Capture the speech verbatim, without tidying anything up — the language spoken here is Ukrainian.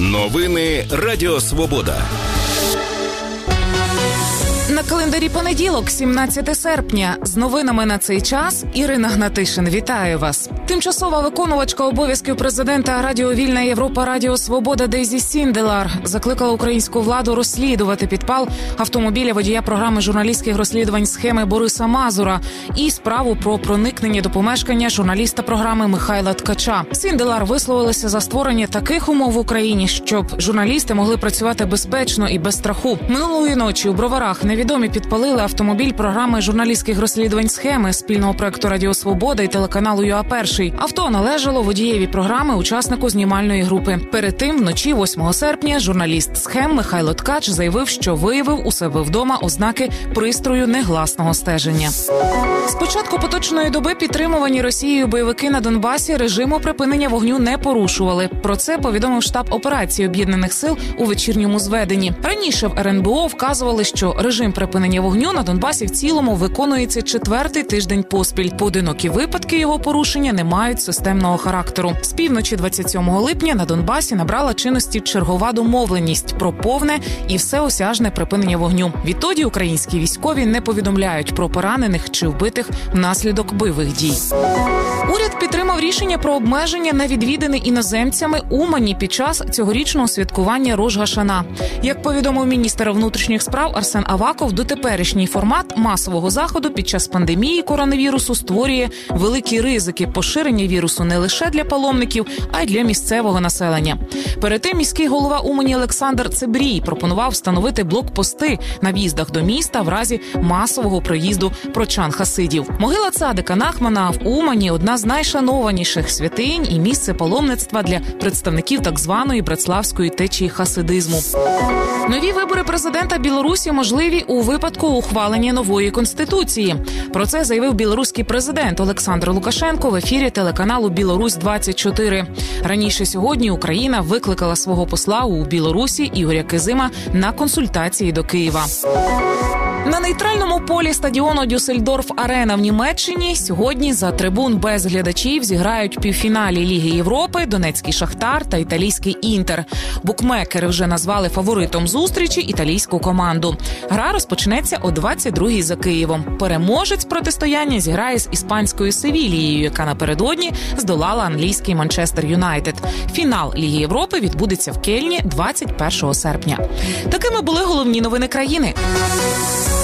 Новини Радіо Свобода. На календарі понеділок, сімнадцяте серпня. З новинами на цей час Ірина Гнатишин. Вітаю вас. Тимчасова виконувачка обов'язків президента Радіо Вільна Європа Радіо Свобода Дейзі Сінделар закликала українську владу розслідувати підпал автомобіля водія програми журналістських розслідувань «Схеми» Бориса Мазура і справу про проникнення до помешкання журналіста програми Михайла Ткача. Сінделар висловилася за створення таких умов в Україні, щоб журналісти могли працювати безпечно і без страху. Минулої ночі у Броварах невідомі підпалили автомобіль програми журналістських розслідувань «Схеми» спільного проекту Радіо Свобода і телеканалу ЮА Перший. Авто належало водієві програми, учаснику знімальної групи. Перед тим, вночі восьмого серпня, журналіст «Схем» Михайло Ткач заявив, що виявив у себе вдома ознаки пристрою негласного стеження. З початку поточної доби підтримувані Росією бойовики на Донбасі режиму припинення вогню не порушували. Про це повідомив штаб операції Об'єднаних сил у вечірньому зведенні. Раніше в ер ен бе о вказували, що режим припинення вогню на Донбасі в цілому виконується четвертий тиждень поспіль. Поодинокі випадки його порушення не мають системного характеру. З півночі двадцять сьомого липня на Донбасі набрала чинності чергова домовленість про повне і всеосяжне припинення вогню. Відтоді українські військові не повідомляють про поранених чи вбитих внаслідок бойових дій. Уряд підтримав рішення про обмеження на відвідини іноземцями Умані під час цьогорічного святкування Рош-га-Шана. Як повідомив міністр внутрішніх справ Арсен Аваков, дотеперішній формат масового заходу під час пандемії коронавірусу створює великі ризики поширення вірусу не лише для паломників, а й для місцевого населення. Перед тим міський голова Умані Олександр Цебрій пропонував встановити блокпости на в'їздах до міста в разі масового проїзду прочан-хасидів. Могила цадика Нахмана в Умані – одна з найшанованіших святинь і місце паломництва для представників так званої братславської течії хасидизму. Нові вибори президента Білорусі можливі у випадку ухвалення нової конституції. Про це заявив білоруський президент Олександр Лукашенко в ефірі телеканалу «Білорусь двадцять чотири». Раніше сьогодні Україна викликала свого посла у Білорусі Ігоря Кизима на консультації до Києва. На нейтральному полі стадіону Дюссельдорф-Арена в Німеччині сьогодні за трибун без глядачів зіграють півфіналі Ліги Європи Донецький Шахтар та італійський Інтер. Букмекери вже назвали фаворитом зустрічі італійську команду. Гра розпочнеться о двадцять другій за Києвом. Переможець протистояння зіграє з іспанською Севільєю, яка напередодні здолала англійський Манчестер Юнайтед. Фінал Ліги Європи відбудеться в Кельні двадцять першого серпня. Такими були головні новини країни.